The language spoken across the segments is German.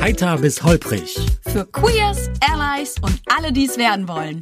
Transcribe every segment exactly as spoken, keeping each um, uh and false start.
Heiter bis holprig. Für Queers, Allies und alle, die es werden wollen.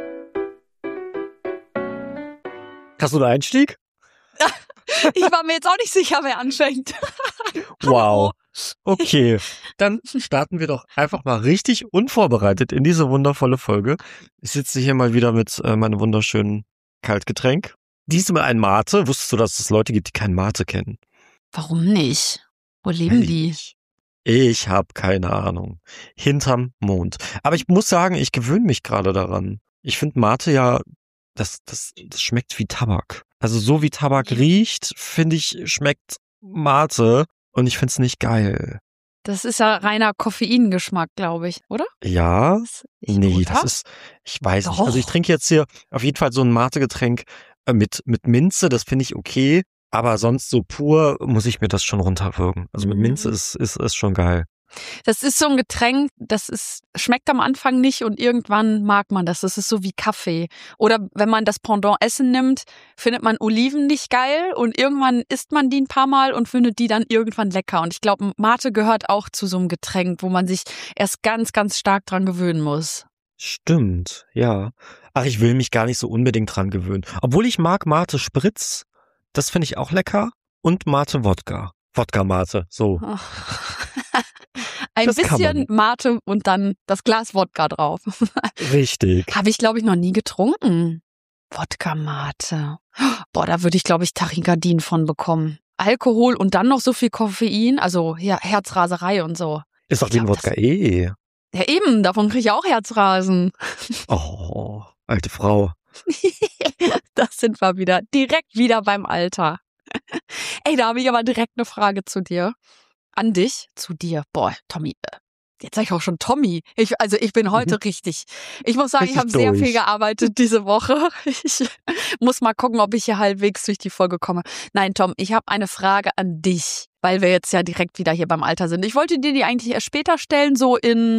Hast du einen Einstieg? Ich war mir jetzt auch nicht sicher, wer anfängt. Wow. Okay, dann starten wir doch einfach mal richtig unvorbereitet in diese wundervolle Folge. Ich sitze hier mal wieder mit äh, meinem wunderschönen Kaltgetränk. Diesmal ein Mate. Wusstest du, dass es Leute gibt, die kein Mate kennen? Warum nicht? Wo leben die? Ich, ich habe keine Ahnung. Hinterm Mond. Aber ich muss sagen, ich gewöhne mich gerade daran. Ich finde Mate ja, das, das, das schmeckt wie Tabak. Also so wie Tabak Ja. riecht, finde ich, schmeckt Mate. Und ich find's nicht geil. Das ist ja reiner Koffeingeschmack, glaube ich, oder? Ja? Ist nicht Nee, gut, das ha? ist, ich weiß nicht. Doch. Also ich trinke jetzt hier auf jeden Fall so ein Mate-Getränk äh, mit, mit Minze, das finde ich okay. Aber sonst so pur muss ich mir das schon runterwürgen. Also mit Mhm. Minze ist, ist, ist schon geil. Das ist so ein Getränk, das ist, schmeckt am Anfang nicht und irgendwann mag man das. Das ist so wie Kaffee. Oder wenn man das Pendant Essen nimmt, findet man Oliven nicht geil und irgendwann isst man die ein paar Mal und findet die dann irgendwann lecker. Und ich glaube, Mate gehört auch zu so einem Getränk, wo man sich erst ganz, ganz stark dran gewöhnen muss. Stimmt, ja. Ach, ich will mich gar nicht so unbedingt dran gewöhnen. Obwohl ich mag Mate Spritz. Das finde ich auch lecker. Und Mate Wodka. Wodka Mate, so. Ein Das kann bisschen Mate und dann das Glas Wodka drauf. Richtig. Habe ich, glaube ich, noch nie getrunken. Wodka-Mate. Boah, da würde ich, glaube ich, Tachykardien von bekommen. Alkohol und dann noch so viel Koffein, also ja, Herzraserei und so. Ist doch Ich wie ein glaub, Wodka eh. Ja eben, davon kriege ich auch Herzrasen. Oh, alte Frau. Das sind wir wieder. Direkt wieder beim Alter. Ey, da habe ich aber direkt eine Frage zu dir. An dich, zu dir. Boah, Tommy. äh, Jetzt sag ich auch schon Tommy. Ich, also ich bin heute richtig. Ich muss sagen, ich Richtig habe sehr durch. viel gearbeitet diese Woche. Ich muss mal gucken, ob ich hier halbwegs durch die Folge komme. Nein, Tom, ich habe eine Frage an dich, weil wir jetzt ja direkt wieder hier beim Alter sind. Ich wollte dir die eigentlich erst später stellen, so in,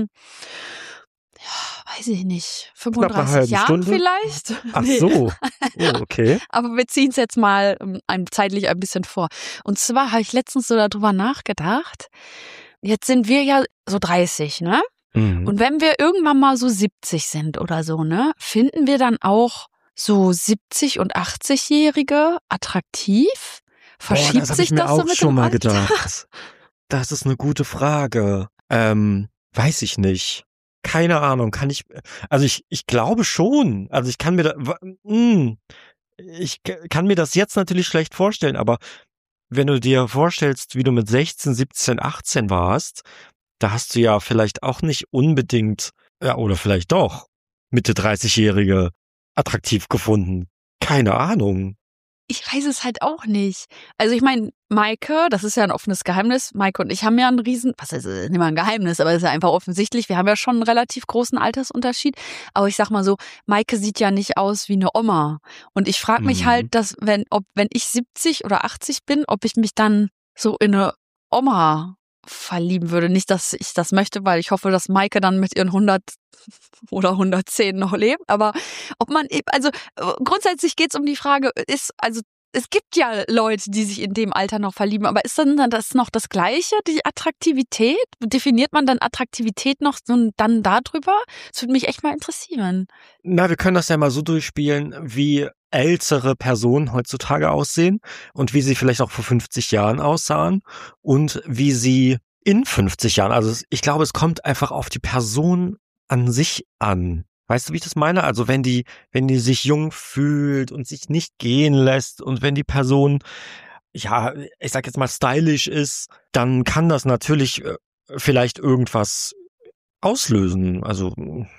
ja, weiß ich nicht, Knapp eine fünfunddreißig halbe Jahren Stunde? vielleicht. Ach Nee. so. Oh, okay. Aber wir ziehen es jetzt mal ähm, einem zeitlich ein bisschen vor. Und zwar habe ich letztens so darüber nachgedacht. Jetzt sind wir ja so dreißig, ne? Mhm. Und wenn wir irgendwann mal so siebzig sind oder so, ne? Finden wir dann auch so siebzig- und achtzig-Jährige attraktiv? Verschiebt Boah, das habe sich ich mir das auch so mit schon dem mal Alter? gedacht. Das ist eine gute Frage. Ähm, weiß ich nicht. Keine Ahnung, kann ich, also ich, ich glaube schon. Also ich kann mir da, wa- mm, ich k- kann mir das jetzt natürlich schlecht vorstellen, aber wenn du dir vorstellst, wie du mit sechzehn, siebzehn, achtzehn warst, da hast du ja vielleicht auch nicht unbedingt, ja, oder vielleicht doch, Mitte dreißig-Jährige attraktiv gefunden. Keine Ahnung. Ich weiß es halt auch nicht. Also ich meine, Maike, das ist ja ein offenes Geheimnis. Maike und ich haben ja einen riesen, was ist nicht mal ein Geheimnis, aber es ist ja einfach offensichtlich. Wir haben ja schon einen relativ großen Altersunterschied. Aber ich sag mal so, Maike sieht ja nicht aus wie eine Oma. Und ich frage mich Mhm. halt, dass wenn, ob, wenn ich siebzig oder achtzig bin, ob ich mich dann so in eine Oma verlieben würde. Nicht, dass ich das möchte, weil ich hoffe, dass Maike dann mit ihren hundert oder hundertzehn noch lebt. Aber ob man eben, also äh, grundsätzlich geht es um die Frage, ist, also es gibt ja Leute, die sich in dem Alter noch verlieben, aber ist dann das noch das Gleiche, die Attraktivität? Definiert man dann Attraktivität noch so dann darüber? Das würde mich echt mal interessieren. Na, wir können das ja mal so durchspielen, wie ältere Personen heutzutage aussehen und wie sie vielleicht auch vor fünfzig Jahren aussahen und wie sie in fünfzig Jahren, also es- ich glaube, es kommt einfach auf die Person an sich an. Weißt du, wie ich das meine? Also wenn die, wenn die sich jung fühlt und sich nicht gehen lässt und wenn die Person, ja, ich sag jetzt mal stylisch ist, dann kann das natürlich äh, vielleicht irgendwas auslösen. Also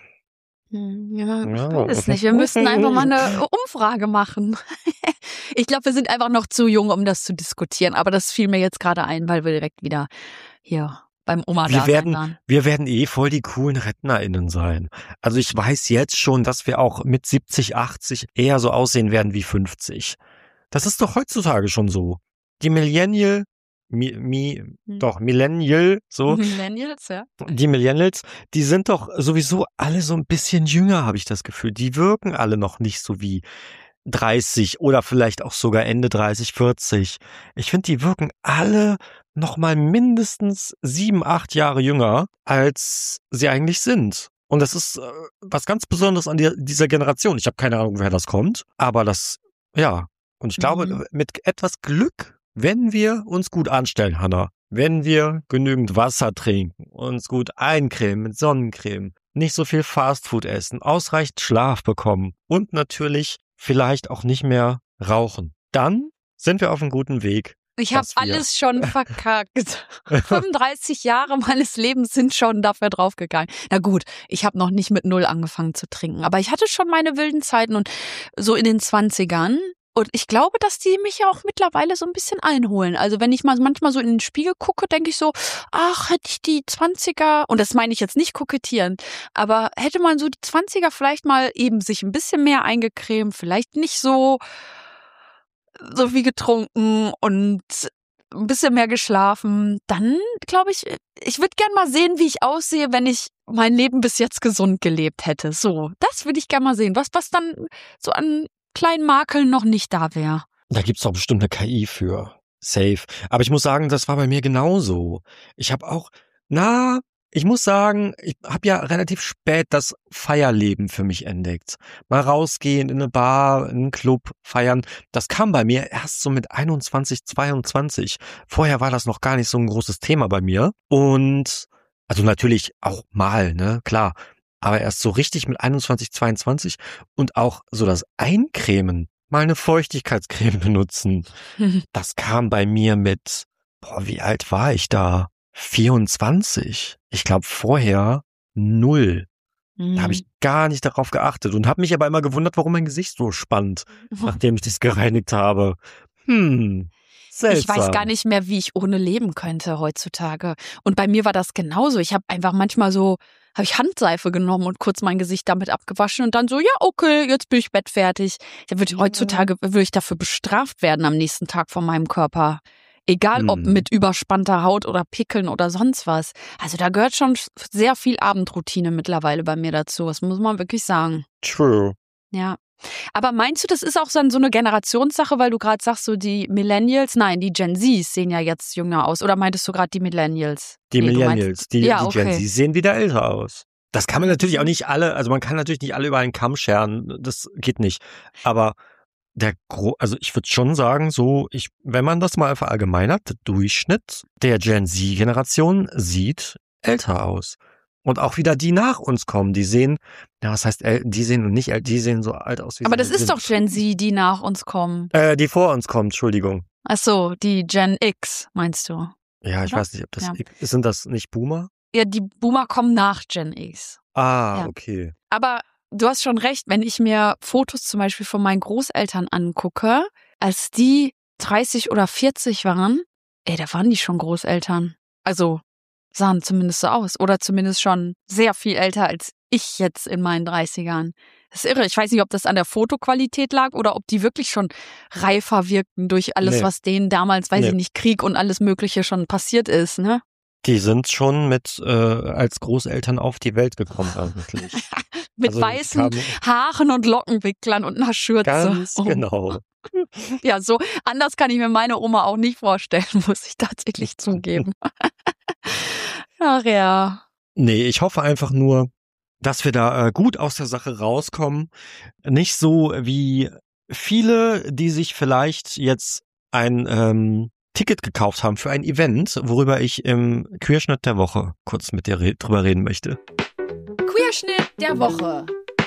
Hm, Ja, ich Ja. weiß es nicht. Wir müssten einfach mal eine Umfrage machen. Ich glaube, wir sind einfach noch zu jung, um das zu diskutieren. Aber das fiel mir jetzt gerade ein, weil wir direkt wieder hier beim Wir Oma-Dasein werden, waren. wir werden eh voll die coolen RentnerInnen sein. Also ich weiß jetzt schon, dass wir auch mit siebzig, achtzig eher so aussehen werden wie fünfzig. Das ist doch heutzutage schon so. Die Millennial, mi, mi, Hm. doch, Millennial, so, Millennials, ja. die Millennials, die sind doch sowieso alle so ein bisschen jünger, habe ich das Gefühl. Die wirken alle noch nicht so wie dreißig oder vielleicht auch sogar Ende dreißig, vierzig. Ich finde, die wirken alle noch mal mindestens sieben, acht Jahre jünger, als sie eigentlich sind. Und das ist äh, was ganz Besonderes an die, dieser Generation. Ich habe keine Ahnung, woher das kommt, aber das, ja. Und ich glaube, Mhm. mit etwas Glück, wenn wir uns gut anstellen, Hannah, wenn wir genügend Wasser trinken, uns gut eincremen mit Sonnencreme, nicht so viel Fastfood essen, ausreichend Schlaf bekommen und natürlich vielleicht auch nicht mehr rauchen, dann sind wir auf einem guten Weg. Ich habe dass wir- alles schon verkackt. fünfunddreißig Jahre meines Lebens sind schon dafür draufgegangen. Na gut, ich habe noch nicht mit null angefangen zu trinken, aber ich hatte schon meine wilden Zeiten und so in den zwanzigern. Und ich glaube, dass die mich ja auch mittlerweile so ein bisschen einholen. Also wenn ich mal manchmal so in den Spiegel gucke, denke ich so, ach, hätte ich die zwanziger, und das meine ich jetzt nicht kokettieren, aber hätte man so die zwanziger vielleicht mal eben sich ein bisschen mehr eingecremt, vielleicht nicht so so viel getrunken und ein bisschen mehr geschlafen, dann glaube ich, ich würde gern mal sehen, wie ich aussehe, wenn ich mein Leben bis jetzt gesund gelebt hätte. So, das würde ich gern mal sehen, was was dann so an kleinen Makeln noch nicht da wäre. Da gibt's doch bestimmt eine K I für. Safe. Aber ich muss sagen, das war bei mir genauso. Ich habe auch, na, ich muss sagen, ich habe ja relativ spät das Feierleben für mich entdeckt. Mal rausgehen in eine Bar, in einen Club, feiern. Das kam bei mir erst so mit einundzwanzig, zweiundzwanzig. Vorher war das noch gar nicht so ein großes Thema bei mir. Und, also natürlich auch mal, ne, klar. Aber erst so richtig mit einundzwanzig, zweiundzwanzig und auch so das Eincremen, mal eine Feuchtigkeitscreme benutzen. Das kam bei mir mit, boah, wie alt war ich da? vierundzwanzig. Ich glaube vorher null. Da habe ich gar nicht darauf geachtet und habe mich aber immer gewundert, warum mein Gesicht so spannt, nachdem ich das gereinigt habe. Hm, seltsam. Ich weiß gar nicht mehr, wie ich ohne leben könnte heutzutage. Und bei mir war das genauso. Ich habe einfach manchmal so, habe ich Handseife genommen und kurz mein Gesicht damit abgewaschen und dann so, ja, okay, jetzt bin ich bettfertig. Da würde ich heutzutage würde ich dafür bestraft werden am nächsten Tag von meinem Körper. Egal ob Hm. mit überspannter Haut oder Pickeln oder sonst was. Also da gehört schon sehr viel Abendroutine mittlerweile bei mir dazu. Das muss man wirklich sagen. True. Ja. Aber meinst du, das ist auch dann so eine Generationssache, weil du gerade sagst, so die Millennials, nein, die Gen Zs sehen ja jetzt jünger aus. Oder meintest du gerade die Millennials? Die Nee, du Millennials, meinst- die, ja, die Gen okay. Z sehen wieder älter aus. Das kann man natürlich auch nicht alle, also man kann natürlich nicht alle über einen Kamm scheren, das geht nicht. Aber der Gro also ich würde schon sagen, so, ich, wenn man das mal verallgemeinert, der Durchschnitt der Gen Z-Generation sieht älter aus. Und auch wieder die nach uns kommen, die sehen, ja, was heißt, äl- die sehen nicht älter, die sehen so alt aus wie Aber sie das ist sind. doch Gen Z, die nach uns kommen. Äh, die vor uns kommen, Entschuldigung. Ach so, die Gen X, meinst du? Ja, ich Oder? weiß nicht, ob das, Ja. sind das nicht Boomer? Ja, die Boomer kommen nach Gen X. Ah, Ja. okay. Aber du hast schon recht, wenn ich mir Fotos zum Beispiel von meinen Großeltern angucke, als die dreißig oder vierzig waren, ey, da waren die schon Großeltern. Also sahen zumindest so aus. Oder zumindest schon sehr viel älter als ich jetzt in meinen dreißigern. Das ist irre. Ich weiß nicht, ob das an der Fotoqualität lag oder ob die wirklich schon reifer wirkten durch alles, Nee. was denen damals, weiß Nee. ich nicht, Krieg und alles Mögliche schon passiert ist, ne? Die sind schon mit äh, als Großeltern auf die Welt gekommen eigentlich. Mit Also, die weißen kamen Haaren und Lockenwicklern und einer Schürze. ganz Oh. genau. Ja, so anders kann ich mir meine Oma auch nicht vorstellen, muss ich tatsächlich zugeben. Ach ja. Nee, ich hoffe einfach nur, dass wir da äh, gut aus der Sache rauskommen. Nicht so wie viele, die sich vielleicht jetzt ein ähm, Ticket gekauft haben für ein Event, worüber ich im Queerschnitt der Woche kurz mit dir re drüber reden möchte. Queerschnitt der Woche.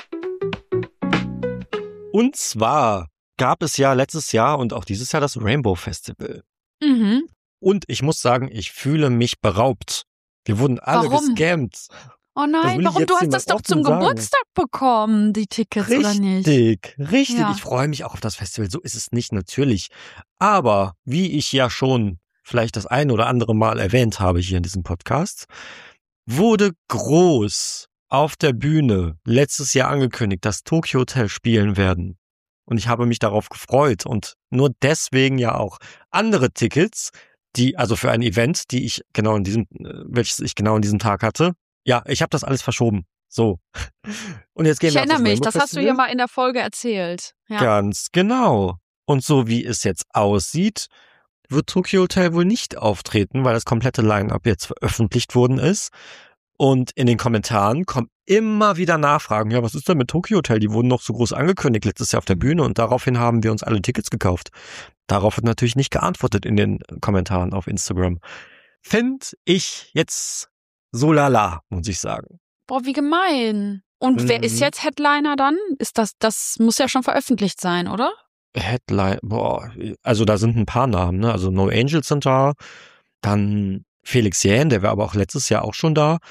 Und zwar gab es ja letztes Jahr und auch dieses Jahr das Rainbow Festival. Mhm. Und ich muss sagen, ich fühle mich beraubt. Wir wurden alle Warum? gescammt. Oh Das nein, will ich warum? jetzt Du hast hier mal das doch zum offen sagen. Geburtstag bekommen, die Tickets, oder nicht? Richtig, richtig. Ja. Ich freue mich auch auf das Festival. So ist es nicht, natürlich. Aber wie ich ja schon vielleicht das ein oder andere Mal erwähnt habe hier in diesem Podcast, wurde groß auf der Bühne letztes Jahr angekündigt, dass Tokyo Hotel spielen werden. Und ich habe mich darauf gefreut und nur deswegen ja auch andere Tickets, die, also für ein Event, die ich genau in diesem, äh, welches ich genau in diesem Tag hatte. Ja, ich habe das alles verschoben. So. Und jetzt gehen Ich wir auf erinnere mich, Rainbow das hast du Festival. hier mal in der Folge erzählt. Ja. Ganz genau. Und so wie es jetzt aussieht, wird Tokyo Hotel wohl nicht auftreten, weil das komplette Line-Up jetzt veröffentlicht worden ist. Und in den Kommentaren kommen immer wieder Nachfragen. Ja, was ist denn mit Tokyo Hotel? Die wurden noch so groß angekündigt letztes Jahr auf der Bühne und daraufhin haben wir uns alle Tickets gekauft. Darauf wird natürlich nicht geantwortet in den Kommentaren auf Instagram. Find ich jetzt so lala, muss ich sagen. Boah, wie gemein. Und mhm. wer ist jetzt Headliner dann? Ist das, das muss ja schon veröffentlicht sein, oder? Headline, boah, also da sind ein paar Namen, ne? Also No Angels sind da, dann Felix Jähn, der war aber auch letztes Jahr auch schon da.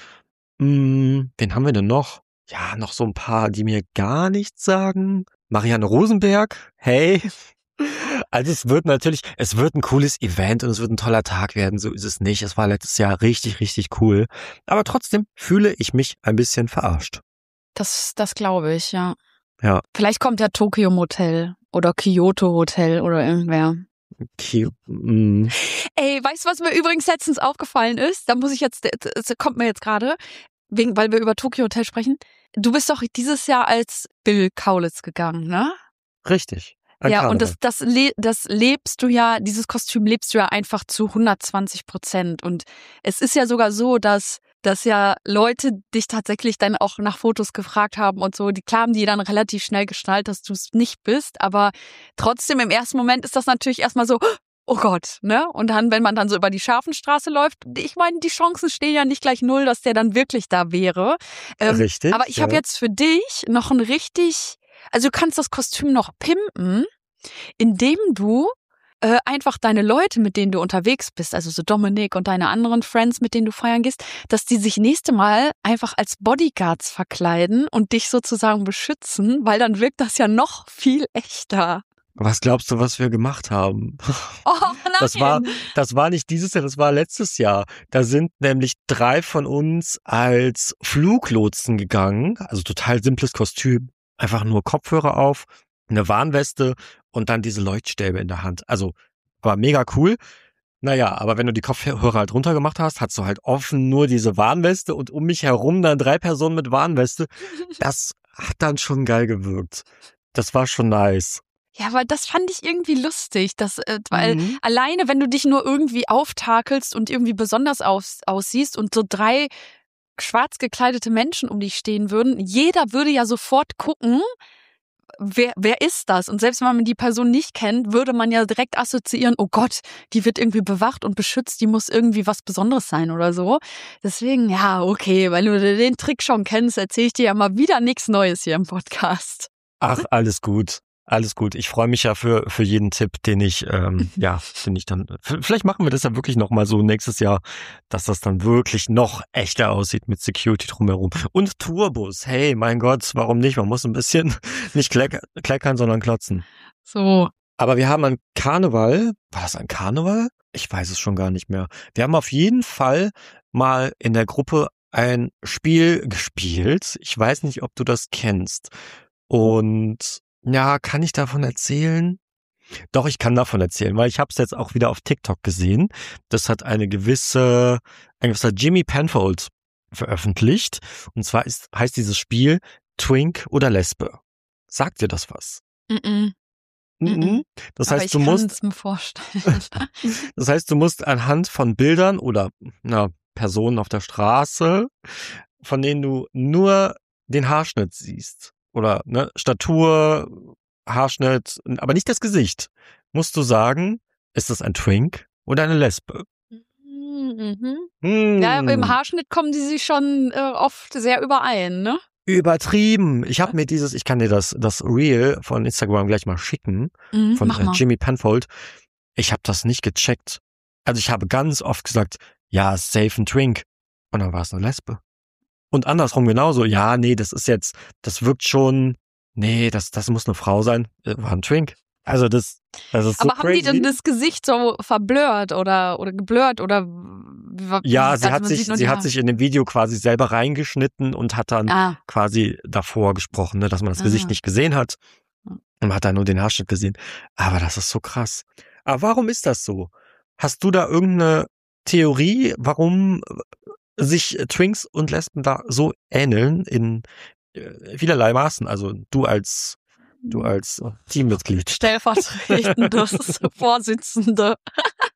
Hm, wen haben wir denn noch? Ja, noch so ein paar, die mir gar nichts sagen. Marianne Rosenberg, hey. Also es wird natürlich, es wird ein cooles Event und es wird ein toller Tag werden, so ist es nicht. Es war letztes Jahr richtig, richtig cool. Aber trotzdem fühle ich mich ein bisschen verarscht. Das, das glaube ich, ja. Ja. Vielleicht kommt ja Tokyo Motel oder Kyoto Hotel oder irgendwer. Okay. Mm. Ey, weißt du, was mir übrigens letztens aufgefallen ist? Da muss ich jetzt, das kommt mir jetzt gerade, wegen, weil wir über Tokyo Hotel sprechen. Du bist doch dieses Jahr als Bill Kaulitz gegangen, ne? Richtig. Ein ja, Karneval. und das, das, le- das lebst du ja, dieses Kostüm lebst du ja einfach zu hundertzwanzig Prozent. Und es ist ja sogar so, dass dass ja Leute dich tatsächlich dann auch nach Fotos gefragt haben und so. Die klar haben die dann relativ schnell geschnallt, dass du es nicht bist. Aber trotzdem im ersten Moment ist das natürlich erstmal so, oh Gott, ne? Und dann, wenn man dann so über die Scharfenstraße läuft, ich meine, die Chancen stehen ja nicht gleich null, dass der dann wirklich da wäre. Ähm, Richtig. Aber ich ja. habe jetzt für dich noch ein richtig, also du kannst das Kostüm noch pimpen, indem du äh, einfach deine Leute, mit denen du unterwegs bist, also so Dominik und deine anderen Friends, mit denen du feiern gehst, dass die sich nächste Mal einfach als Bodyguards verkleiden und dich sozusagen beschützen, weil dann wirkt das ja noch viel echter. Was glaubst du, was wir gemacht haben? Oh nein! Das war, das war nicht dieses Jahr, das war letztes Jahr. Da sind nämlich drei von uns als Fluglotsen gegangen, also total simples Kostüm, einfach nur Kopfhörer auf, eine Warnweste und dann diese Leuchtstäbe in der Hand. Also war mega cool. Naja, aber wenn du die Kopfhörer halt runtergemacht hast, hast du halt offen nur diese Warnweste und um mich herum dann drei Personen mit Warnweste. Das hat dann schon geil gewirkt. Das war schon nice. Ja, aber das fand ich irgendwie lustig, dass, äh, weil Mhm. alleine, wenn du dich nur irgendwie auftakelst und irgendwie besonders aus, aussiehst und so drei schwarz gekleidete Menschen um dich stehen würden, jeder würde ja sofort gucken, Wer, wer ist das? Und selbst wenn man die Person nicht kennt, würde man ja direkt assoziieren, oh Gott, die wird irgendwie bewacht und beschützt, die muss irgendwie was Besonderes sein oder so. Deswegen, ja, okay, weil du den Trick schon kennst, erzähle ich dir ja mal wieder nichts Neues hier im Podcast. Ach, alles gut. Alles gut. Ich freue mich ja für für jeden Tipp, den ich, ähm, ja, den ich dann, vielleicht machen wir das ja wirklich nochmal so nächstes Jahr, dass das dann wirklich noch echter aussieht mit Security drumherum. Und Tourbus. Hey, mein Gott, warum nicht? Man muss ein bisschen nicht kleck- kleckern, sondern klotzen. So. Aber wir haben an Karneval, war das ein Karneval? Ich weiß es schon gar nicht mehr. Wir haben auf jeden Fall mal in der Gruppe ein Spiel gespielt. Ich weiß nicht, ob du das kennst. Und ja, kann ich davon erzählen? Doch, ich kann davon erzählen, weil ich habe es jetzt auch wieder auf TikTok gesehen. Das hat eine gewisse, ein gewisser Jimmy Penfold veröffentlicht. Und zwar ist, heißt dieses Spiel Twink oder Lesbe. Sagt dir das was? Mm-mm. Mhm. Das Aber heißt, ich du kann musst, es mir vorstellen. das heißt, du musst anhand von Bildern oder na, Personen auf der Straße, von denen du nur den Haarschnitt siehst oder ne, Statur, Haarschnitt, aber nicht das Gesicht, musst du sagen, ist das ein Twink oder eine Lesbe? Mhm. Hm. Ja, aber im Haarschnitt kommen die sich schon äh, oft sehr überein, ne? Übertrieben. Ich habe mir dieses, ich kann dir das das Reel von Instagram gleich mal schicken, Mhm, von mach äh, mal. Jimmy Penfold. Ich habe das nicht gecheckt. Also ich habe ganz oft gesagt, ja, safe ein Twink. Und dann war es eine Lesbe. Und andersrum genauso. Ja, nee, das ist jetzt, das wirkt schon, nee, das das muss eine Frau sein. Äh, War ein Twink. Also das, das ist so Aber haben die crazy. denn das Gesicht so verblurrt oder oder geblurrt oder wie, Ja, sie also hat man sich, sieht nur sie die hat Haare. sich in dem Video quasi selber reingeschnitten und hat dann Ah, quasi davor gesprochen, ne, dass man das Ah. Gesicht nicht gesehen hat. Ja. Und man hat dann nur den Haarschnitt gesehen. Aber das ist so krass. Aber warum ist das so? Hast du da irgendeine Theorie, warum sich Twinks und Lesben da so ähneln in äh, vielerlei Maßen? Also du als du als Teammitglied. stellvertretende Vorsitzende.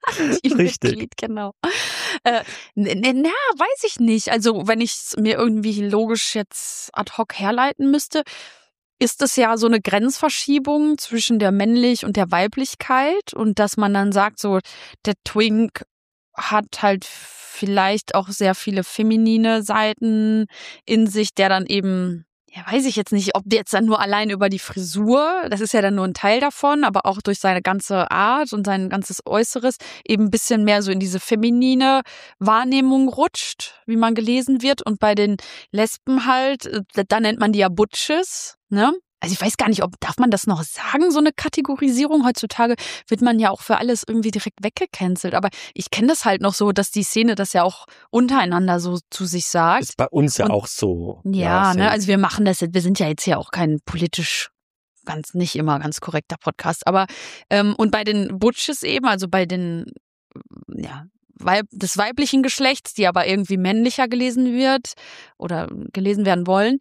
Richtig. Genau. Äh, na, weiß ich nicht. Also wenn ich es mir irgendwie logisch jetzt ad hoc herleiten müsste, ist es ja so eine Grenzverschiebung zwischen der Männlich- und der Weiblichkeit und dass man dann sagt, so der Twink hat halt vielleicht auch sehr viele feminine Seiten in sich, der dann eben, ja, weiß ich jetzt nicht, ob der jetzt dann nur allein über die Frisur, das ist ja dann nur ein Teil davon, aber auch durch seine ganze Art und sein ganzes Äußeres eben ein bisschen mehr so in diese feminine Wahrnehmung rutscht, wie man gelesen wird. Und bei den Lesben halt, da nennt man die ja Butches, ne? Also ich weiß gar nicht, ob darf man das noch sagen, so eine Kategorisierung. Heutzutage wird man ja auch für alles irgendwie direkt weggecancelt. Aber ich kenne das halt noch so, dass die Szene das ja auch untereinander so zu sich sagt. Ist bei uns ja Und, auch so. Ja, Ja, ne, also wir machen das, wir sind ja jetzt hier auch kein politisch ganz nicht immer ganz korrekter Podcast. Aber ähm, und bei den Butches eben, also bei den, ja, Weib, des weiblichen Geschlechts, die aber irgendwie männlicher gelesen wird oder gelesen werden wollen,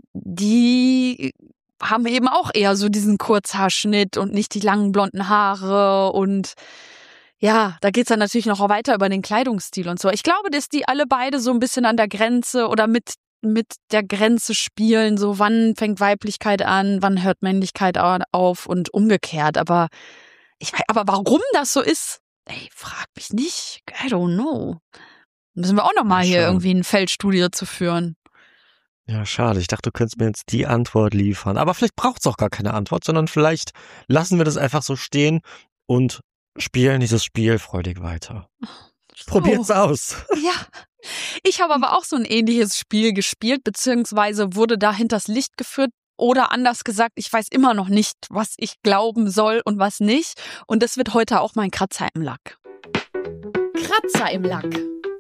die haben eben auch eher so diesen Kurzhaarschnitt und nicht die langen blonden Haare und ja, da geht's dann natürlich noch weiter über den Kleidungsstil und so. Ich glaube, dass die alle beide so ein bisschen an der Grenze oder mit mit der Grenze spielen, so wann fängt Weiblichkeit an, wann hört Männlichkeit auf und umgekehrt. Aber ich weiß, aber warum das so ist, ey, frag mich nicht. I don't know. Müssen wir auch noch mal Ja, hier schon. irgendwie eine Feldstudie zu führen. Ja, schade. Ich dachte, du könntest mir jetzt die Antwort liefern. Aber vielleicht braucht es auch gar keine Antwort, sondern vielleicht lassen wir das einfach so stehen und spielen dieses Spiel freudig weiter. Probiert's So. aus. Ja. Ich habe aber auch so ein ähnliches Spiel gespielt, beziehungsweise wurde da hinters Licht geführt. Oder anders gesagt, ich weiß immer noch nicht, was ich glauben soll und was nicht. Und das wird heute auch mein Kratzer im Lack. Kratzer im Lack.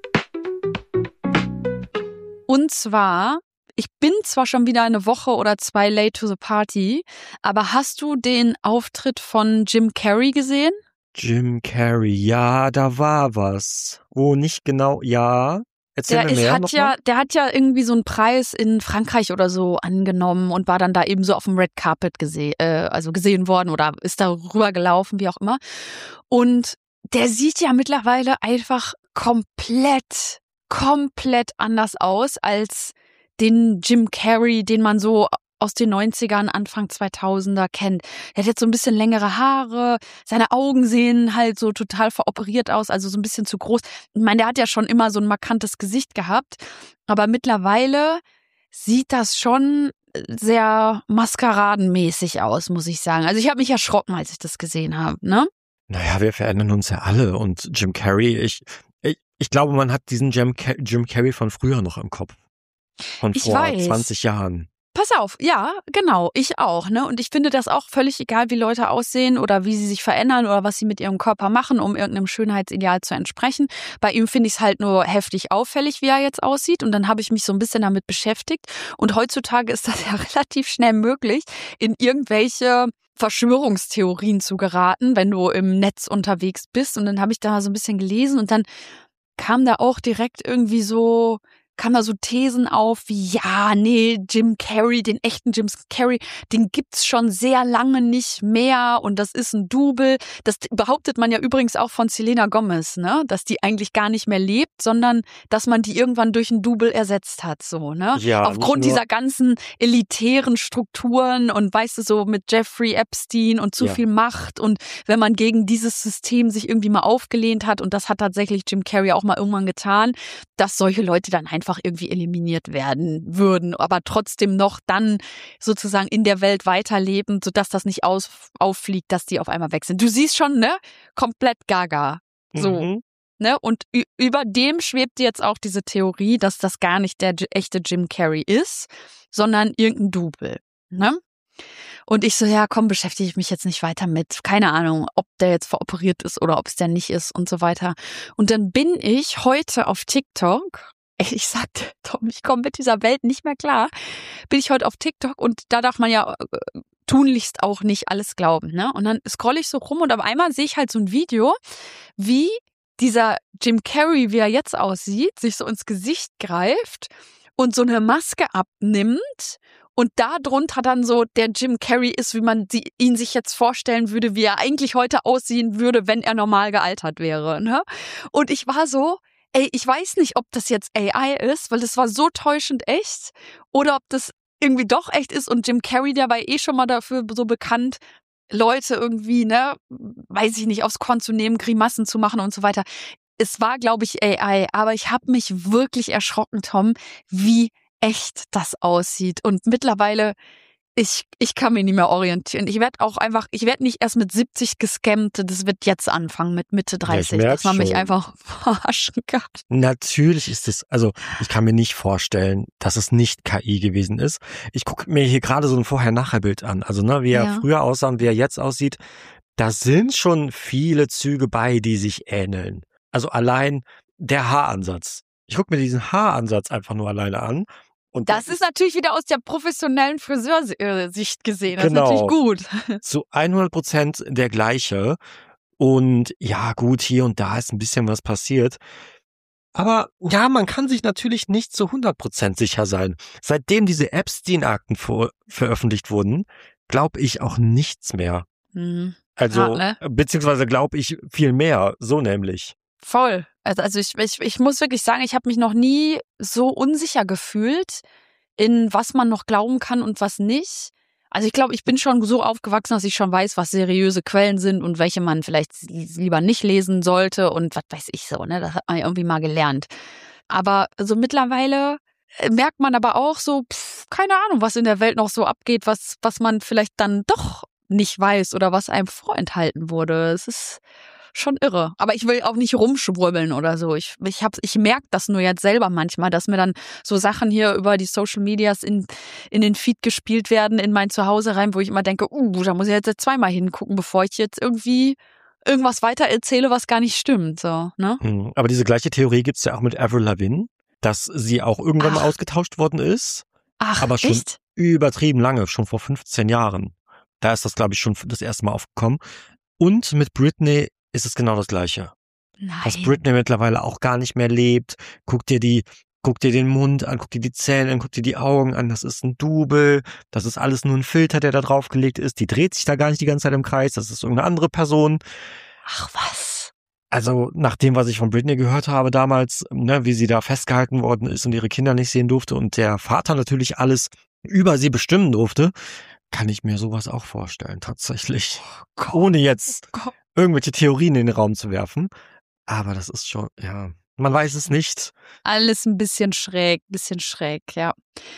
Und zwar, ich bin zwar schon wieder eine Woche oder zwei late to the party, aber hast du den Auftritt von Jim Carrey gesehen? Jim Carrey, ja, da war was. Wo nicht genau, ja. Erzähl Der mir ist, mehr hat noch ja, mal. der hat ja irgendwie so einen Preis in Frankreich oder so angenommen und war dann da eben so auf dem Red Carpet gesehen, äh, also gesehen worden oder ist da rüber gelaufen, wie auch immer. Und der sieht ja mittlerweile einfach komplett, komplett anders aus als den Jim Carrey, den man so aus den neunzigern, Anfang zweitausender kennt. Der hat jetzt so ein bisschen längere Haare, seine Augen sehen halt so total veroperiert aus, also so ein bisschen zu groß. Ich meine, der hat ja schon immer so ein markantes Gesicht gehabt, aber mittlerweile sieht das schon sehr maskeradenmäßig aus, muss ich sagen. Also ich habe mich erschrocken, als ich das gesehen habe, ne? Naja, wir verändern uns ja alle und Jim Carrey, ich, ich, ich glaube, man hat diesen Jim, Car- Jim Carrey von früher noch im Kopf. Von Ich vor weiß. zwanzig Jahren. Pass auf, ja, genau, ich auch, ne? Und ich finde das auch völlig egal, wie Leute aussehen oder wie sie sich verändern oder was sie mit ihrem Körper machen, um irgendeinem Schönheitsideal zu entsprechen. Bei ihm finde ich es halt nur heftig auffällig, wie er jetzt aussieht. Und dann habe ich mich so ein bisschen damit beschäftigt. Und heutzutage ist das ja relativ schnell möglich, in irgendwelche Verschwörungstheorien zu geraten, wenn du im Netz unterwegs bist. Und dann habe ich da so ein bisschen gelesen und dann kam da auch direkt irgendwie so, kam da so Thesen auf wie, ja, nee, Jim Carrey, den echten Jim Carrey, den gibt's schon sehr lange nicht mehr und das ist ein Double. Das behauptet man ja übrigens auch von Selena Gomez, ne, dass die eigentlich gar nicht mehr lebt, sondern dass man die irgendwann durch ein Double ersetzt hat, so, ne? Ja, aufgrund nicht nur- dieser ganzen elitären Strukturen und weißt du, so mit Jeffrey Epstein und zu Ja. viel Macht und wenn man gegen dieses System sich irgendwie mal aufgelehnt hat und das hat tatsächlich Jim Carrey auch mal irgendwann getan, dass solche Leute dann einfach irgendwie eliminiert werden würden, aber trotzdem noch dann sozusagen in der Welt weiterleben, sodass das nicht aus, auffliegt, dass die auf einmal weg sind. Du siehst schon, ne? Komplett gaga. So. Mhm. Ne? Und ü- über dem schwebt jetzt auch diese Theorie, dass das gar nicht der j- echte Jim Carrey ist, sondern irgendein Double. Ne? Und ich so, ja, komm, beschäftige ich mich jetzt nicht weiter mit. Keine Ahnung, ob der jetzt veroperiert ist oder ob es der nicht ist und so weiter. Und dann bin ich heute auf TikTok, ey, ich sagte, Tom, ich komme mit dieser Welt nicht mehr klar, bin ich heute auf TikTok und da darf man ja äh, tunlichst auch nicht alles glauben, ne? Und dann scrolle ich so rum und auf einmal sehe ich halt so ein Video, wie dieser Jim Carrey, wie er jetzt aussieht, sich so ins Gesicht greift und so eine Maske abnimmt Und da drunter dann so der Jim Carrey ist, wie man die, ihn sich jetzt vorstellen würde, wie er eigentlich heute aussehen würde, wenn er normal gealtert wäre. Ne? Und ich war so, ey, ich weiß nicht, ob das jetzt A I ist, weil das war so täuschend echt oder ob das irgendwie doch echt ist und Jim Carrey, der war eh schon mal dafür so bekannt, Leute irgendwie, ne, weiß ich nicht, aufs Korn zu nehmen, Grimassen zu machen und so weiter. Es war, glaube ich, A I, aber ich habe mich wirklich erschrocken, Tom, wie echt das aussieht. Und mittlerweile, ich, ich kann mich nicht mehr orientieren. Ich werde auch einfach, ich werde nicht erst mit siebzig gescammt, das wird jetzt anfangen mit Mitte dreißig, Ja, dass man schon. mich einfach verarschen kann. Natürlich ist es, also ich kann mir nicht vorstellen, dass es nicht K I gewesen ist. Ich gucke mir hier gerade so ein Vorher-Nachher-Bild an. Also ne, wie er Ja. früher aussah und wie er jetzt aussieht, da sind schon viele Züge bei, die sich ähneln. Also allein der Haaransatz. Ich gucke mir diesen Haaransatz einfach nur alleine an. Und Das ist natürlich wieder aus der professionellen Friseursicht gesehen. Das Genau. ist natürlich gut. zu hundert Prozent der gleiche. Und ja, gut, hier und da ist ein bisschen was passiert. Aber ja, man kann sich natürlich nicht zu hundert Prozent sicher sein. Seitdem diese Epstein-Akten vor- veröffentlicht wurden, glaube ich auch nichts mehr. Mhm. Also, Hart, ne? beziehungsweise glaube ich viel mehr, so nämlich. Voll. Also, also ich, ich, ich muss wirklich sagen, ich habe mich noch nie so unsicher gefühlt, in was man noch glauben kann und was nicht. Also ich glaube, ich bin schon so aufgewachsen, dass ich schon weiß, was seriöse Quellen sind und welche man vielleicht lieber nicht lesen sollte und was weiß ich so, ne? Das hat man ja irgendwie mal gelernt. Aber so mittlerweile merkt man aber auch so, pff, keine Ahnung, was in der Welt noch so abgeht, was, was man vielleicht dann doch nicht weiß oder was einem vorenthalten wurde. Es ist schon irre. Aber ich will auch nicht rumschwurbeln oder so. Ich, ich, hab, ich merke das nur jetzt selber manchmal, dass mir dann so Sachen hier über die Social Medias in, in den Feed gespielt werden, in mein Zuhause rein, wo ich immer denke, uh, da muss ich jetzt zweimal hingucken, bevor ich jetzt irgendwie irgendwas weiter erzähle, was gar nicht stimmt. So, ne? Hm, Aber diese gleiche Theorie gibt's ja auch mit Avril Lavigne, dass sie auch irgendwann mal Ach. ausgetauscht worden ist. Ach, aber schon echt? übertrieben lange, schon vor fünfzehn Jahren. Da ist das, glaube ich, schon das erste Mal aufgekommen. Und mit Britney ist es genau das Gleiche. Nein. Dass Britney mittlerweile auch gar nicht mehr lebt. Guck dir die, guck dir den Mund an, guck dir die Zähne an, guck dir die Augen an. Das ist ein Double. Das ist alles nur ein Filter, der da draufgelegt ist. Die dreht sich da gar nicht die ganze Zeit im Kreis. Das ist irgendeine andere Person. Ach was. Also nach dem, was ich von Britney gehört habe damals, ne, wie sie da festgehalten worden ist und ihre Kinder nicht sehen durfte und der Vater natürlich alles über sie bestimmen durfte, kann ich mir sowas auch vorstellen, tatsächlich. Gott. Ohne jetzt Gott. irgendwelche Theorien in den Raum zu werfen. Aber das ist schon, ja, man weiß es nicht. Alles ein bisschen schräg, bisschen schräg, ja.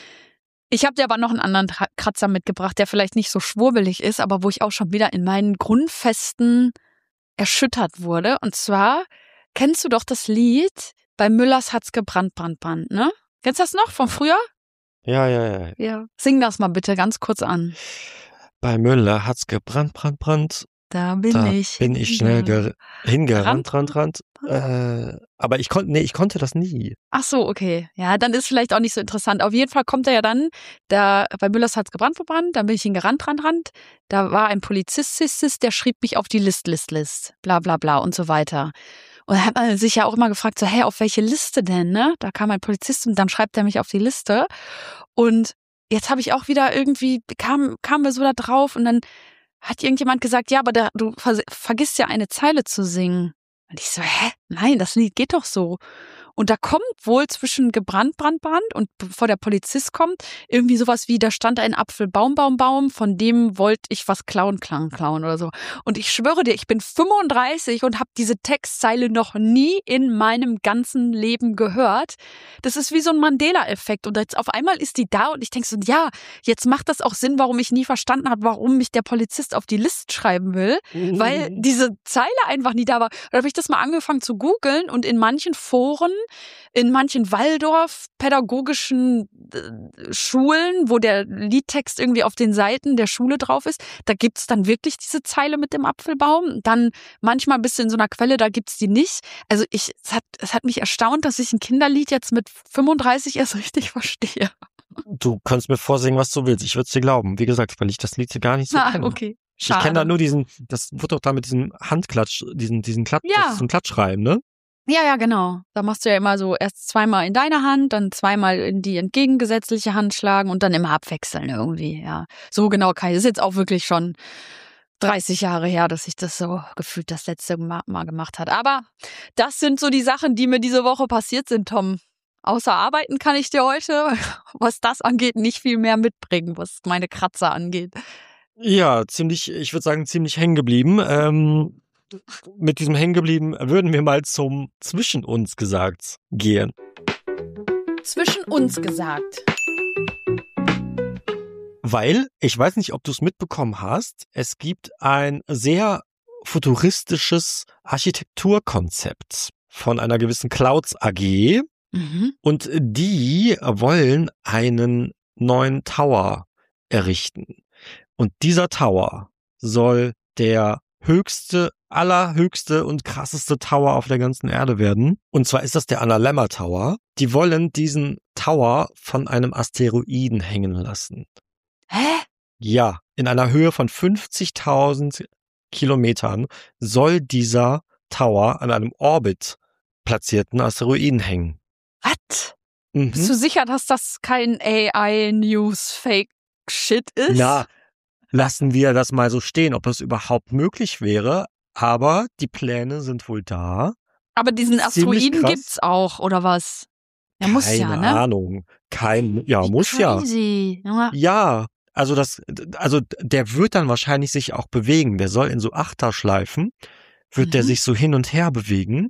Ich habe dir aber noch einen anderen Tra- Kratzer mitgebracht, der vielleicht nicht so schwurbelig ist, aber wo ich auch schon wieder in meinen Grundfesten erschüttert wurde. Und zwar kennst du doch das Lied bei Müllers hat's gebrannt, Brand, Brand, ne? Kennst du das noch von früher? Ja, ja, ja. Ja. Sing das mal bitte ganz kurz an. Bei Müller hat's gebrannt, Brand, Brand. Da bin Da ich. bin ich schnell ger- hingerannt, Gerannt? rand, rand. Äh, aber ich konnte, nee, ich konnte das nie. Ach so, okay. Ja, dann ist vielleicht auch nicht so interessant. Auf jeden Fall kommt er ja dann, da bei Müllers hat's gebrannt, verbrannt, dann bin ich hingerannt, rand, rand. Da war ein Polizist, der schrieb mich auf die List, List, List, bla, bla, bla und so weiter. Und da hat man sich ja auch immer gefragt, so, hä, auf welche Liste denn, ne? Da kam ein Polizist und dann schreibt er mich auf die Liste. Und jetzt habe ich auch wieder irgendwie, kam, kamen wir so da drauf und dann hat irgendjemand gesagt, ja, aber da, du ver- vergisst ja eine Zeile zu singen. Und ich so, hä? Nein, das Lied geht doch so. Und da kommt wohl zwischen gebrannt, Brand, Brand und bevor der Polizist kommt, irgendwie sowas wie, da stand ein Apfel, Baum, Baum, Baum, von dem wollte ich was klauen, klauen, klauen oder so. Und ich schwöre dir, ich bin fünfunddreißig und habe diese Textzeile noch nie in meinem ganzen Leben gehört. Das ist wie so ein Mandela-Effekt. Und jetzt auf einmal ist die da und ich denke so, ja, jetzt macht das auch Sinn, warum ich nie verstanden habe, warum mich der Polizist auf die Liste schreiben will, weil diese Zeile einfach nie da war. Da habe ich das mal angefangen zu googeln und in manchen Foren, in manchen Waldorf-pädagogischen äh, Schulen, wo der Liedtext irgendwie auf den Seiten der Schule drauf ist, da gibt's dann wirklich diese Zeile mit dem Apfelbaum. Dann manchmal bist du in so einer Quelle, da gibt's die nicht. Also ich, es hat, es hat mich erstaunt, dass ich ein Kinderlied jetzt mit fünfunddreißig erst richtig verstehe. Du kannst mir vorsingen, was du willst. Ich würde es dir glauben. Wie gesagt, weil ich das Lied gar nicht so Ah, kenne. okay. Ich kenne da Schade. nur diesen, das wurde doch da mit diesem Handklatsch, diesen, diesen Klatsch, Ja. das ist so ein Klatschreim, ne? Ja, ja, genau. Da machst du ja immer so erst zweimal in deine Hand, dann zweimal in die entgegengesetzliche Hand schlagen und dann immer abwechseln irgendwie, ja. So genau kann ich. Das ist jetzt auch wirklich schon dreißig Jahre her, dass ich das so gefühlt das letzte Mal gemacht hat. Aber das sind so die Sachen, die mir diese Woche passiert sind, Tom. Außer arbeiten kann ich dir heute, was das angeht, nicht viel mehr mitbringen, was meine Kratzer angeht. Ja, ziemlich, ich würde sagen, ziemlich hängen geblieben. Ähm, mit diesem hängen geblieben würden wir mal zum Zwischen uns gesagt gehen. Zwischen uns gesagt. Weil, ich weiß nicht, ob du es mitbekommen hast, es gibt ein sehr futuristisches Architekturkonzept von einer gewissen Clouds A G. Mhm. Und die wollen einen neuen Tower errichten. Und dieser Tower soll der höchste, allerhöchste und krasseste Tower auf der ganzen Erde werden. Und zwar ist das der Analemma Tower. Die wollen diesen Tower von einem Asteroiden hängen lassen. Hä? Ja, in einer Höhe von fünfzigtausend Kilometern soll dieser Tower an einem Orbit platzierten Asteroiden hängen. Was? Mhm. Bist du sicher, dass das kein A I-News-Fake-Shit ist? Na, lassen wir das mal so stehen, ob das überhaupt möglich wäre. Aber die Pläne sind wohl da. Aber diesen Ziemlich Asteroiden krass. gibt's auch, oder was? Ja, muss Keine ja, ne? Ahnung. Kein, ja, Wie muss ja. crazy. Ja. Ja, also das, also der wird dann wahrscheinlich sich auch bewegen. Der soll in so Achterschleifen, wird Mhm. der sich so hin und her bewegen.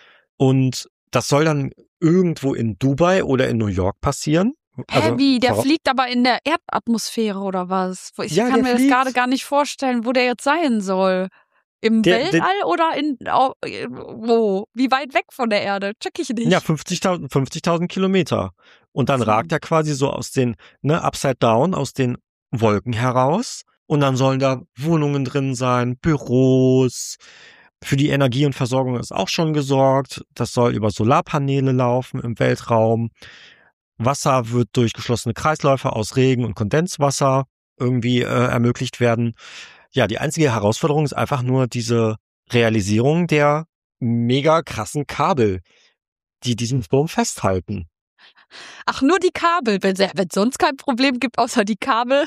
Und das soll dann irgendwo in Dubai oder in New York passieren. Hä, Also, wie? Der voraus- fliegt aber in der Erdatmosphäre oder was? Ich Ja, kann der mir das fliegt. gerade gar nicht vorstellen, wo der jetzt sein soll. Im Der- der- Weltall oder in au- wo? Wie weit weg von der Erde? Check ich nicht. Ja, fünfzigtausend fünfzigtausend Kilometer. Und dann So. ragt er quasi so aus den, ne, upside down, aus den Wolken heraus. Und dann sollen da Wohnungen drin sein, Büros. Für die Energie und Versorgung ist auch schon gesorgt. Das soll über Solarpaneele laufen im Weltraum. Wasser wird durch geschlossene Kreisläufe aus Regen und Kondenswasser irgendwie äh, ermöglicht werden. Ja, die einzige Herausforderung ist einfach nur diese Realisierung der mega krassen Kabel, die diesen Turm festhalten. Ach, nur die Kabel, wenn es sonst kein Problem gibt, außer die Kabel.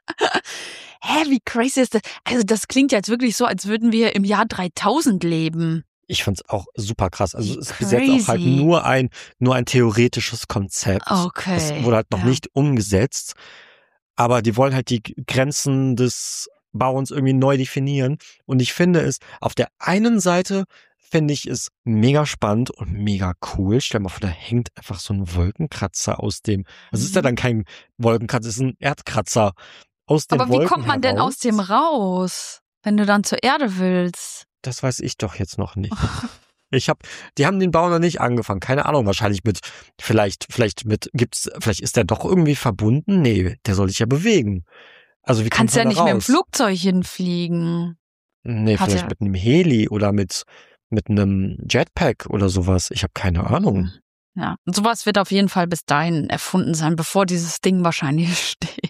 Hä, wie crazy ist das? Also das klingt jetzt wirklich so, als würden wir im Jahr dreitausend leben. Ich find's auch super krass. Also Wie es ist bis jetzt auch halt crazy. nur ein nur ein theoretisches Konzept. Okay. Das wurde halt noch ja. nicht umgesetzt. Aber die wollen halt die Grenzen des Bauens irgendwie neu definieren. Und ich finde es, auf der einen Seite finde ich es mega spannend und mega cool. Stell dir mal vor, da hängt einfach so ein Wolkenkratzer aus dem, also es ist ja Mhm. dann kein Wolkenkratzer, es ist ein Erdkratzer aus den Aber Wolken wie kommt man denn heraus. aus dem raus, wenn du dann zur Erde willst? Das weiß ich doch jetzt noch nicht. Ich habe, die haben den Bau noch nicht angefangen. Keine Ahnung, wahrscheinlich mit, vielleicht, vielleicht mit, gibt's, vielleicht ist der doch irgendwie verbunden. Nee, der soll sich ja bewegen. Also wie Kannst kommt ja man nicht da mit dem raus? Flugzeug hinfliegen. Nee, Hat vielleicht er- mit einem Heli oder mit, mit einem Jetpack oder sowas. Ich habe keine Ahnung. Ja, und sowas wird auf jeden Fall bis dahin erfunden sein, bevor dieses Ding wahrscheinlich steht.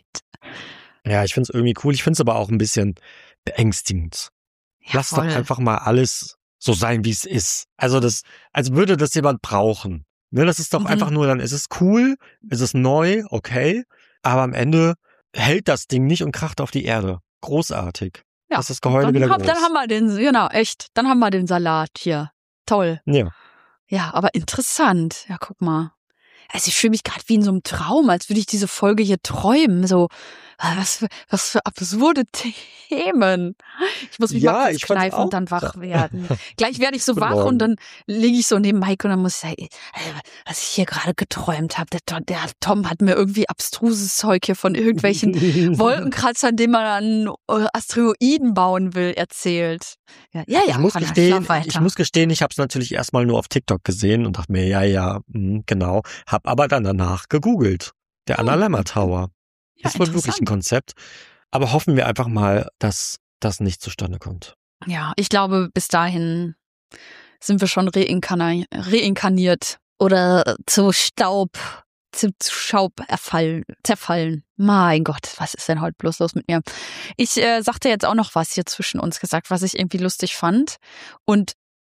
Ja, ich find's irgendwie cool. Ich find's aber auch ein bisschen beängstigend. Ja, Lass voll. doch einfach mal alles so sein, wie es ist. Also das, als würde das jemand brauchen. Ne, das ist doch Mhm. einfach nur dann, es ist cool, es ist neu, okay, aber am Ende hält das Ding nicht und kracht auf die Erde. Großartig. Ja, Das ist das Geheule dann, wieder hab, groß. dann haben wir den, genau, echt, dann haben wir den Salat hier. Toll. Ja. Ja, aber interessant. Ja, guck mal. Also ich fühle mich gerade wie in so einem Traum, als würde ich diese Folge hier träumen. So, was für, was für absurde Themen. Ich muss mich Ja, mal kurz ich fand's kneifen und dann auch. wach werden. Gleich werde ich so Guten wach Morgen. und dann liege ich so neben Mike und dann muss ich sagen, ey, was ich hier gerade geträumt habe. Der, Tom- der Tom hat mir irgendwie abstruses Zeug hier von irgendwelchen Wolkenkratzern, den man an äh, Asteroiden bauen will, erzählt. Ja, ja, ja. Ich muss Anna, gestehen, schlaf weiter. ich muss gestehen, ich habe es natürlich erstmal nur auf TikTok gesehen und dachte mir, ja, ja, mh, genau. Hab aber dann danach gegoogelt. Der Hm. Analemma Tower. Ja, Ist wohl wirklich ein interessant. Konzept. Aber hoffen wir einfach mal, dass das nicht zustande kommt. Ja, ich glaube, bis dahin sind wir schon reinkarna- reinkarniert oder zu Staub, zu, zu Schaub erfallen, zerfallen. Mein Gott, was ist denn heute bloß los mit mir? Ich äh, sagte jetzt auch noch was hier zwischen uns gesagt, was ich irgendwie lustig fand. Und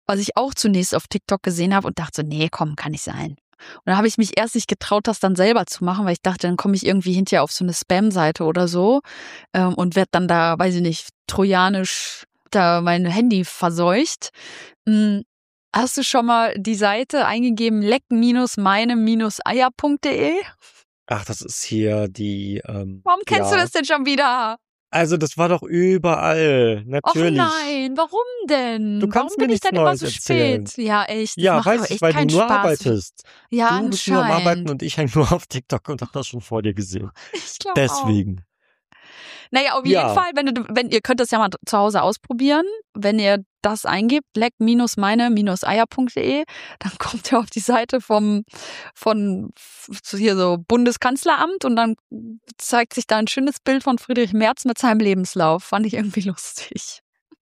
was ich auch zunächst auf TikTok gesehen habe und dachte so, nee, komm, kann nicht sein. Und dann habe ich mich erst nicht getraut, das dann selber zu machen, weil ich dachte, dann komme ich irgendwie hinterher auf so eine Spam-Seite oder so ähm, und werde dann da, weiß ich nicht, trojanisch da mein Handy verseucht. Hm, hast du schon mal die Seite eingegeben, leck-meine-eier punkt de? Ach, das ist hier die, ähm, Warum kennst ja. du das denn schon wieder? Also, das war doch überall, natürlich. Och nein, warum denn? Du kannst warum mir bin ich nichts dann immer Neues so erzählen. spät? Ja, echt. Das Ja, macht weiß doch ich, echt weil du keinen nur Spaß. arbeitest. Ja, Du bist nur am Arbeiten anscheinend. und ich hänge nur auf TikTok und hab das schon vor dir gesehen. Ich glaube auch. Deswegen. Naja, auf jeden Ja. Fall, wenn, du, wenn ihr könnt das ja mal zu Hause ausprobieren, wenn ihr das eingebt, leck-meine-eier punkt de, dann kommt ihr auf die Seite vom von hier so Bundeskanzleramt und dann zeigt sich da ein schönes Bild von Friedrich Merz mit seinem Lebenslauf. Fand ich irgendwie lustig.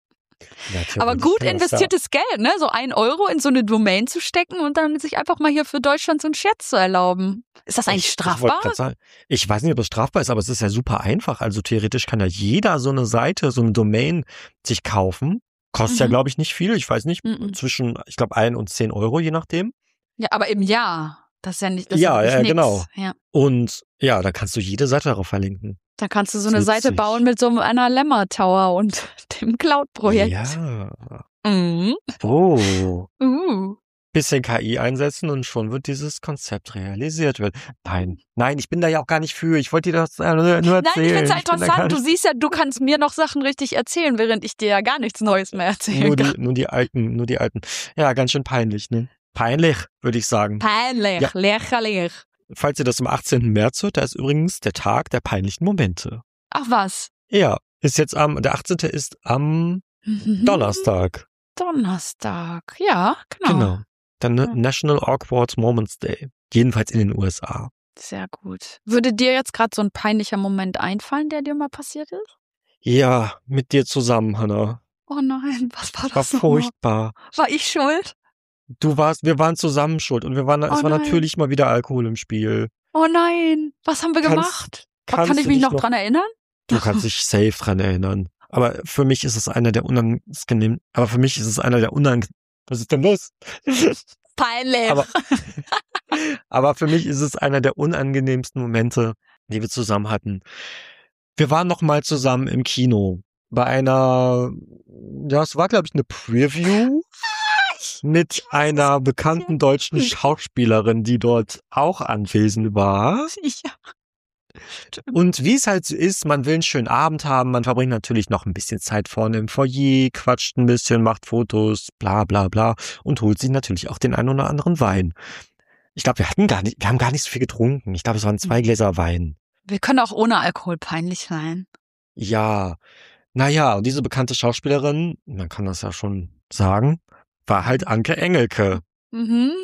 Ja, Aber gut investiertes Geld, ne? So ein Euro in so eine Domain zu stecken und dann sich einfach mal hier für Deutschland so einen Scherz zu erlauben. Ist das eigentlich ich, strafbar? Ich, sagen, ich weiß nicht, ob es strafbar ist, aber es ist ja super einfach. Also theoretisch kann ja jeder so eine Seite, so eine Domain sich kaufen. Kostet mhm. ja, glaube ich, nicht viel. Ich weiß nicht, mhm. zwischen, ich glaube, ein und zehn Euro, je nachdem. Ja, aber im Jahr. Das ist ja nicht, das ja, ist ja ja, nix. genau. Ja. Und ja, da kannst du jede Seite darauf verlinken. Da kannst du so eine Seite bauen mit so einer Lemma Tower und dem Cloud-Projekt. Ja. Mhm. Oh. Uh. Bisschen K I einsetzen und schon wird dieses Konzept realisiert werden. Nein, nein, ich bin da ja auch gar nicht für. Ich wollte dir das nur erzählen. Nein, ich finde es ja Ich bin da interessant. Du siehst ja, du kannst mir noch Sachen richtig erzählen, während ich dir ja gar nichts Neues mehr erzählen nur die, kann. nur die alten, nur die alten. Ja, ganz schön peinlich, ne? Peinlich, würde ich sagen. Peinlich, Ja. lächerlich. Falls ihr das am achtzehnten März hört, da ist übrigens der Tag der peinlichen Momente. Ach was? Ja, ist jetzt am, der achtzehnte ist am Mhm. Donnerstag. Donnerstag, ja, genau. Genau. Der Ja. National Awkward Moments Day. Jedenfalls in den U S A. Sehr gut. Würde dir jetzt gerade so ein peinlicher Moment einfallen, der dir mal passiert ist? Ja, mit dir zusammen, Hannah. Oh nein, was war das? War furchtbar. War ich schuld? Du warst, wir waren zusammen schuld und wir waren, Oh es war nein. natürlich mal wieder Alkohol im Spiel. Oh nein, was haben wir Kannst- gemacht? kannst Kann ich du mich dich noch, noch- dran erinnern? Du kannst dich safe dran erinnern. Aber für mich ist es einer der unangenehmen, aber für mich ist es einer der unangenehmen, was ist denn los? Peinlich. Aber, aber für mich ist es einer der unangenehmsten Momente, die wir zusammen hatten. Wir waren noch mal zusammen im Kino bei einer, ja, es war glaube ich eine Preview mit einer bekannten deutschen Schauspielerin, die dort auch anwesend war. Ja. Und wie es halt so ist, man will einen schönen Abend haben, man verbringt natürlich noch ein bisschen Zeit vorne im Foyer, quatscht ein bisschen, macht Fotos, bla bla bla und holt sich natürlich auch den einen oder anderen Wein. Ich glaube, wir hatten gar nicht, wir haben gar nicht so viel getrunken. Ich glaube, es waren zwei Gläser Wein. Wir können auch ohne Alkohol peinlich sein. Ja, naja, und diese bekannte Schauspielerin, man kann das ja schon sagen, war halt Anke Engelke. Mhm.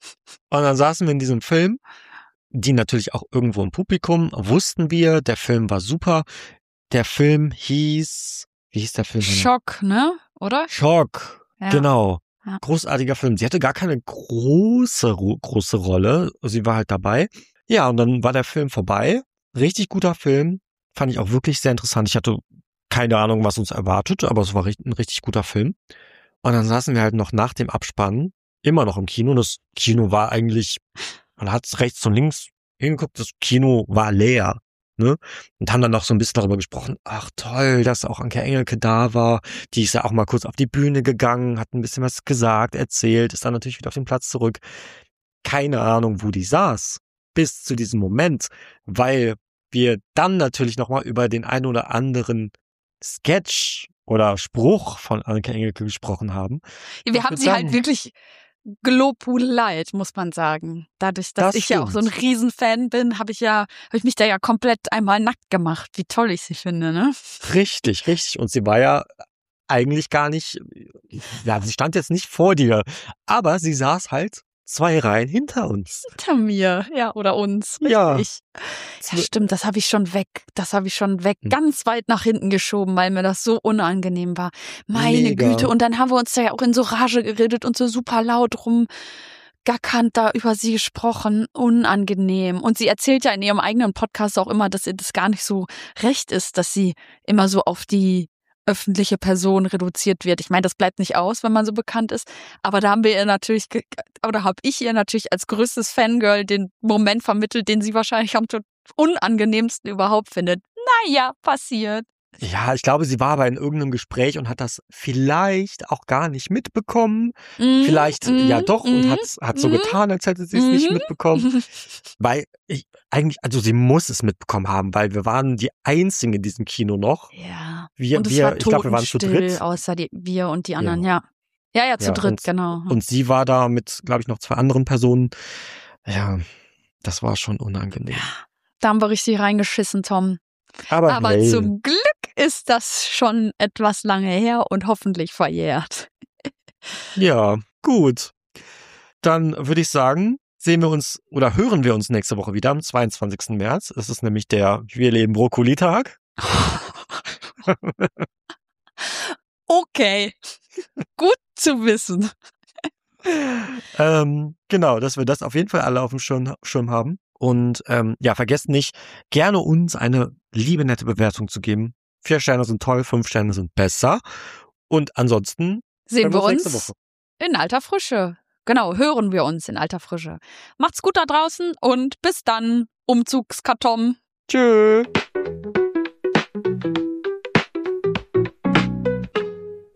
Und dann saßen wir in diesem Film, die natürlich auch irgendwo im Publikum, wussten wir, der Film war super. Der Film hieß, wie hieß der Film? Schock, ne? Oder? Schock, Ja. genau. Ja. Großartiger Film. Sie hatte gar keine große, große Rolle. Sie war halt dabei. Ja, und dann war der Film vorbei. Richtig guter Film. Fand ich auch wirklich sehr interessant. Ich hatte keine Ahnung, was uns erwartet, aber es war ein richtig guter Film. Und dann saßen wir halt noch nach dem Abspann immer noch im Kino. Das Kino war eigentlich, man hat rechts und links hingeguckt, das Kino war leer, ne? Und haben dann noch so ein bisschen darüber gesprochen, ach toll, dass auch Anke Engelke da war. Die ist ja auch mal kurz auf die Bühne gegangen, hat ein bisschen was gesagt, erzählt, ist dann natürlich wieder auf den Platz zurück. Keine Ahnung, wo die saß, bis zu diesem Moment, weil wir dann natürlich nochmal über den einen oder anderen Sketch oder Spruch von Anke Engelke gesprochen haben. Ja, wir Ich haben würd sie sagen- halt wirklich gelobhudelt, muss man sagen. Dadurch, dass Das ich ja auch so ein stimmt. Riesenfan bin, habe ich ja, habe ich mich da ja komplett einmal nackt gemacht, wie toll ich sie finde, ne? Richtig, richtig. Und sie war ja eigentlich gar nicht, ja, sie stand jetzt nicht vor dir, aber sie saß halt zwei Reihen hinter uns. Hinter mir, ja, oder uns. Ja. Richtig. Ja, stimmt, das habe ich schon weg. Das habe ich schon weg, Hm. ganz weit nach hinten geschoben, weil mir das so unangenehm war. Meine Mega. Güte. Und dann haben wir uns da ja auch in so Rage geredet und so super laut rumgackert da über sie gesprochen. Unangenehm. Und sie erzählt ja in ihrem eigenen Podcast auch immer, dass ihr das gar nicht so recht ist, dass sie immer so auf die öffentliche Person reduziert wird. Ich meine, das bleibt nicht aus, wenn man so bekannt ist. Aber da haben wir ihr natürlich, oder habe ich ihr natürlich als größtes Fangirl den Moment vermittelt, den sie wahrscheinlich am unangenehmsten überhaupt findet. Naja, passiert. Ja, ich glaube, sie war aber in irgendeinem Gespräch und hat das vielleicht auch gar nicht mitbekommen. Mm, vielleicht mm, ja doch mm, und hat, hat so getan, als hätte sie es mm. nicht mitbekommen. Weil ich eigentlich, also sie muss es mitbekommen haben, weil wir waren die Einzigen in diesem Kino noch. Ja. Wir, und es wir, war ich glaube, wir waren zu dritt. Außer die, wir und die anderen, ja. Ja, ja, ja zu ja, dritt, und, genau. Und sie war da mit, glaube ich, noch zwei anderen Personen. Ja, das war schon unangenehm. Ja, da haben wir richtig reingeschissen, Tom. Aber, Aber hey. zum Glück ist das schon etwas lange her und hoffentlich verjährt. Ja, gut. Dann würde ich sagen, sehen wir uns oder hören wir uns nächste Woche wieder am zweiundzwanzigsten März. Es ist nämlich der Wir leben Brokkoli-Tag. Okay, gut zu wissen. ähm, genau, dass wir das auf jeden Fall alle auf dem Schirm, Schirm haben. Und ähm, ja, vergesst nicht, gerne uns eine liebe, nette Bewertung zu geben. Vier Sterne sind toll, fünf Sterne sind besser. Und ansonsten sehen wir uns nächste Woche. In alter Frische. Genau, hören wir uns in alter Frische. Macht's gut da draußen und bis dann, Umzugskarton. Tschö.